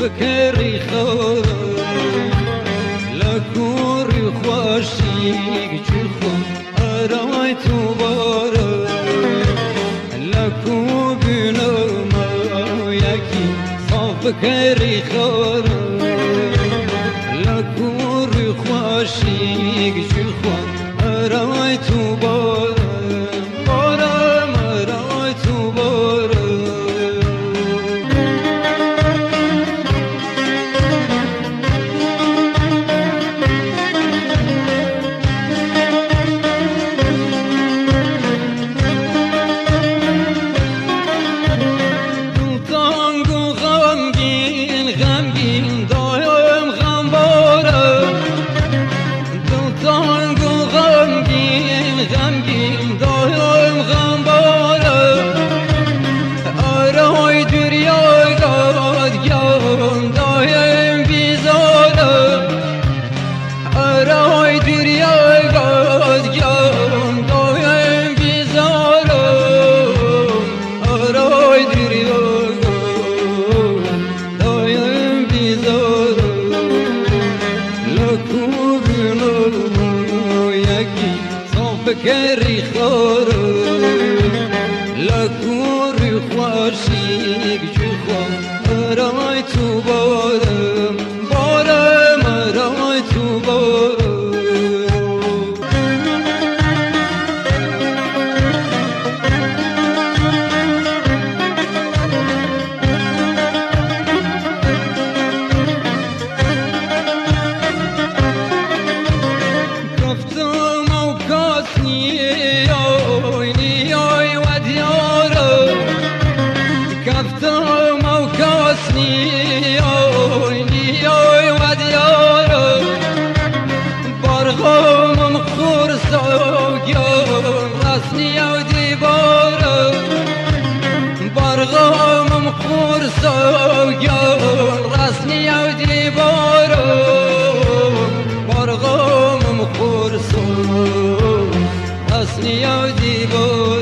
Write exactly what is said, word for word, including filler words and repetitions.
فکری خود لکوری خوشی چی خود ارای تو باره لکو بینم یکی صاف فکری خود لکوری خوشی چی خود ارای تو باره فکری خور لکوری خوشی چی خور ارای تو بارم بارم ارای تو بارم برغامم خورس و گل رسمی و دیوارم برغامم خورس و رسمی و دیوارم